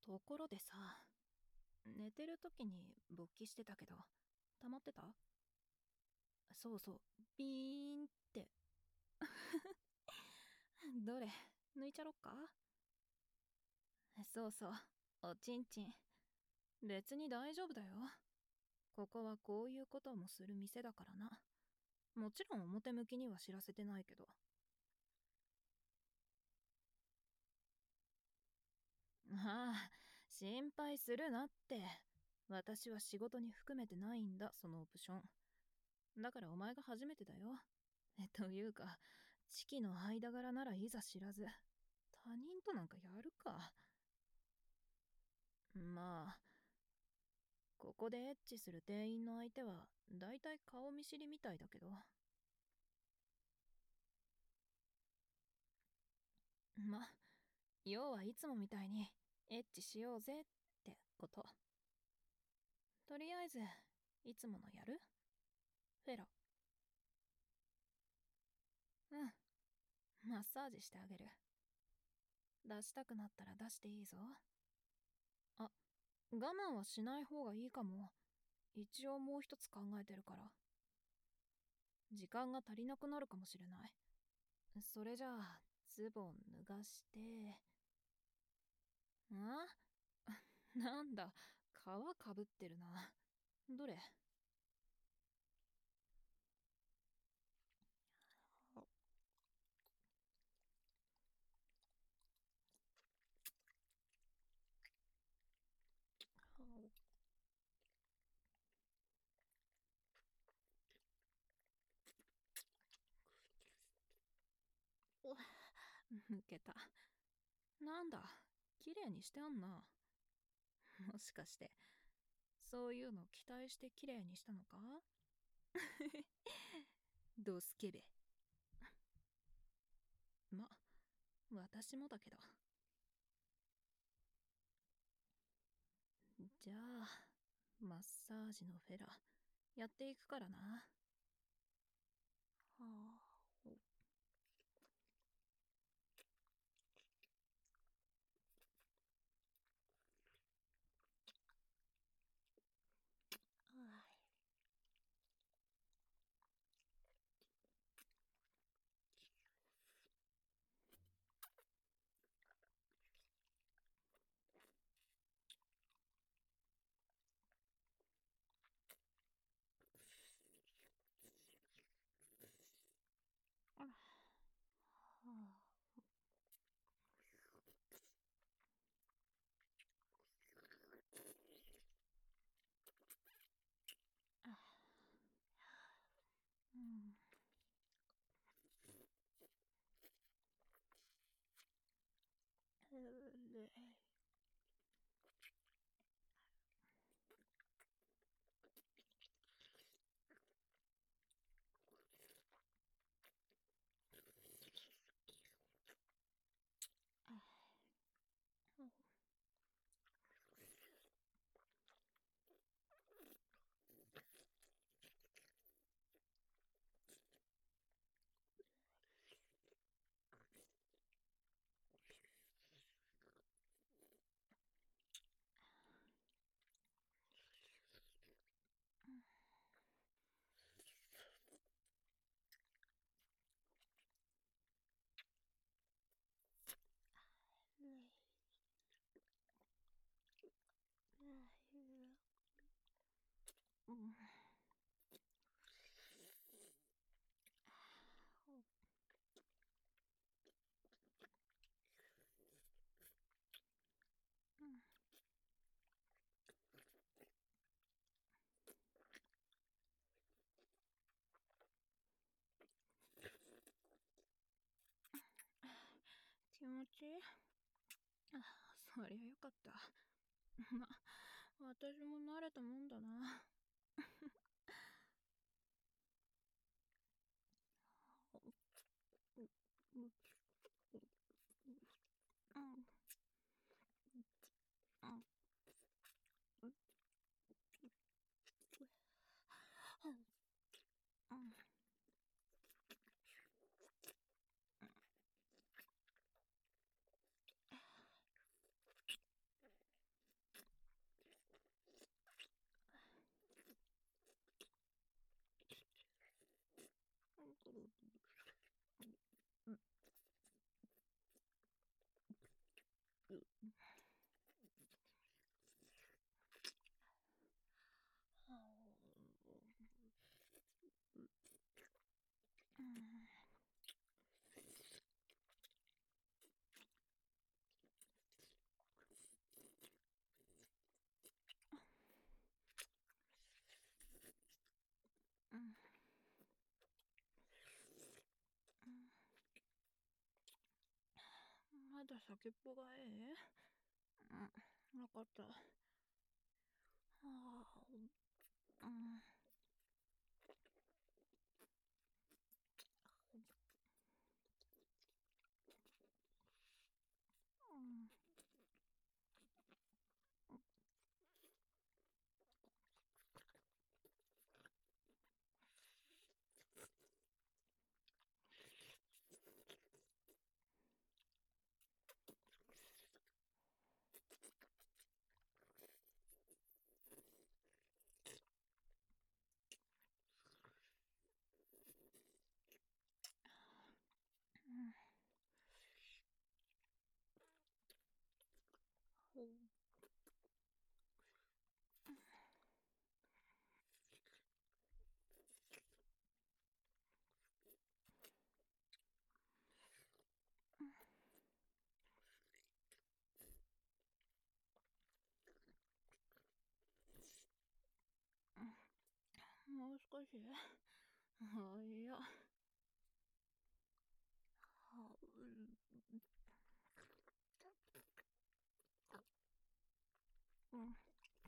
ところでさ、寝てる時に勃起してたけど、溜まってた？そうそう、ビーンって。どれ、抜いちゃろっか？そうそう、おちんちん。別に大丈夫だよ。ここはこういうこともする店だからな。もちろん表向きには知らせてないけど。ああ、心配するなって。私は仕事に含めてないんだ、そのオプション。だからお前が初めてだよ。というか、チキの間柄ならいざ知らず、他人となんかやるか。まあ、ここでエッチする店員の相手は、だいたい顔見知りみたいだけど。ま、要はいつもみたいに、エッチしようぜってこと。とりあえず、いつものやる？フェラ。うん、マッサージしてあげる。出したくなったら出していいぞ。あ、我慢はしない方がいいかも。一応もう一つ考えてるから。時間が足りなくなるかもしれない。それじゃあ、ズボン脱がして。あなんだ、皮かぶってるな。どれ？抜けた。なんだ、綺麗にしてあんな。もしかして、そういうの期待して綺麗にしたのか？ドスケベ。ま、私もだけど。じゃあ、マッサージのフェラ、やっていくからな。はあ。うん。うん。気持ちいい。そりゃよかった。ま、私も慣れたもんだな。うん。 だ先っぽがええ。わかった。うん。もう少し。いや。うん。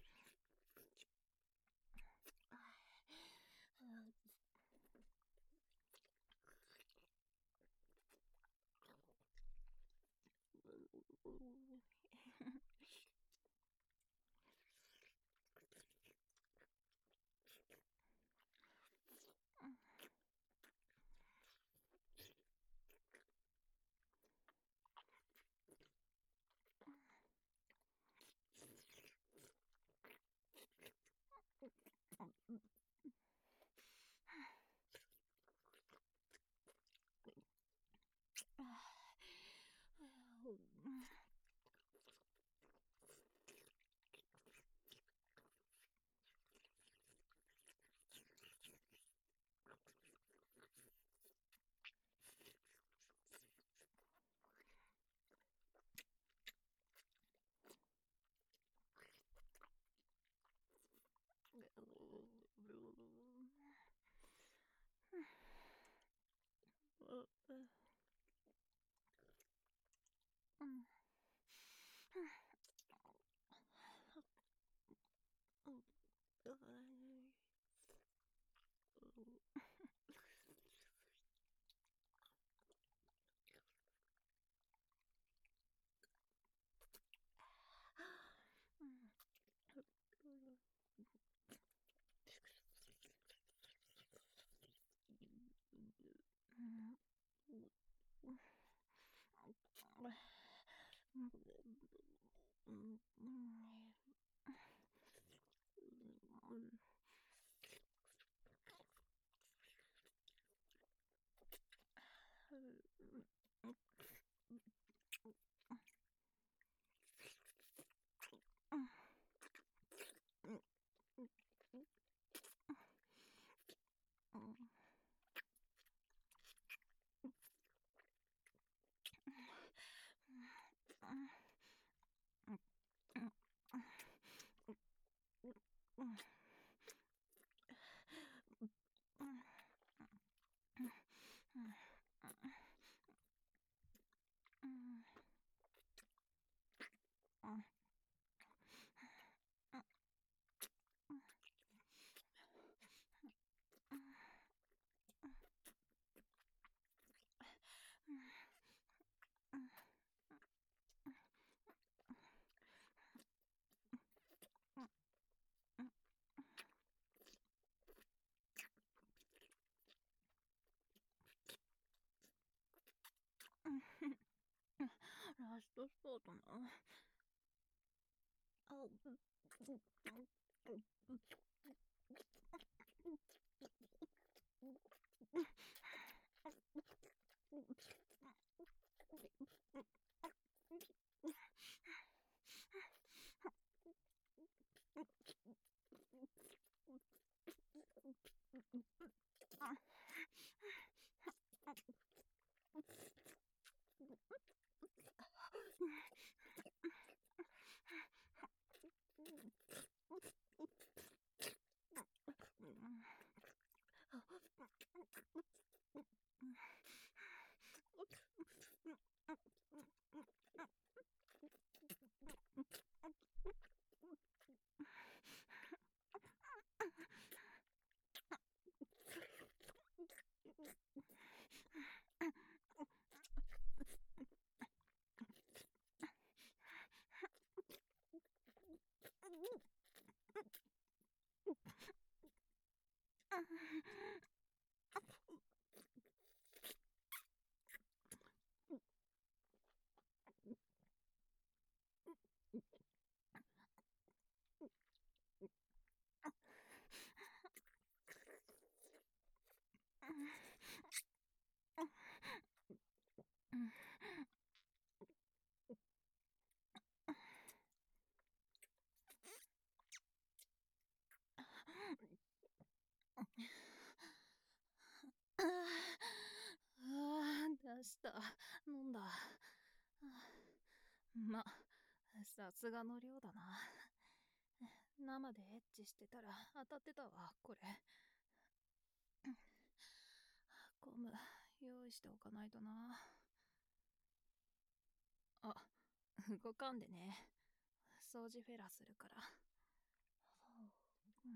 ラストスパートな。 した飲んだ。ま、さすがの量だな。生でエッチしてたら当たってたわ、これ。ゴム用意しておかないとな。あ、動かんでね。掃除フェラするから。うん。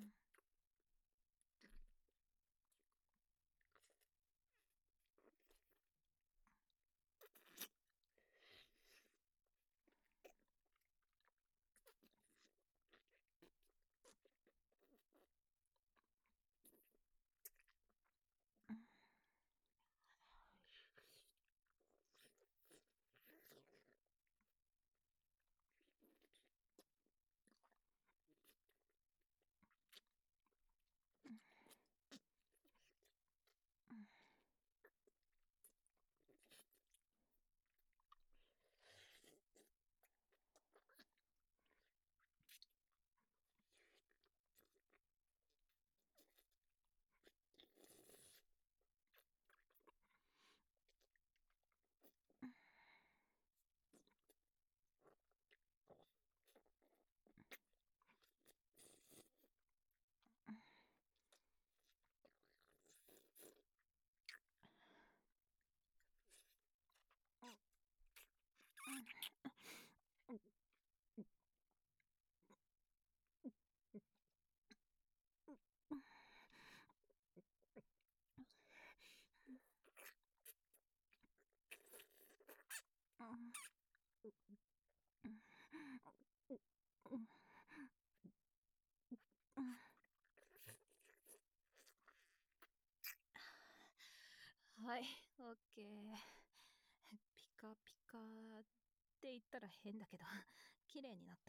はい、オッケー。ピカピカって言ったら変だけど、綺麗になった。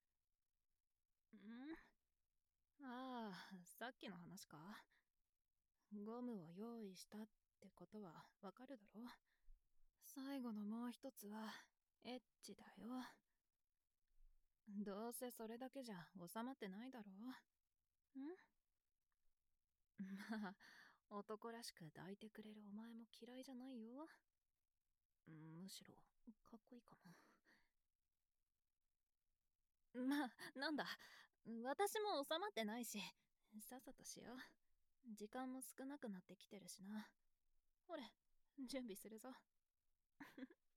ああ、さっきの話か。ゴムを用意したってことはわかるだろ。最後のもう一つは、エッチだよ。どうせそれだけじゃ収まってないだろ。まあ、男らしく抱いてくれるお前も嫌いじゃないよ。むしろ、かっこいいかも。まあ、なんだ。私も収まってないし、さっさとしよう。時間も少なくなってきてるしな。ほれ、準備するぞ。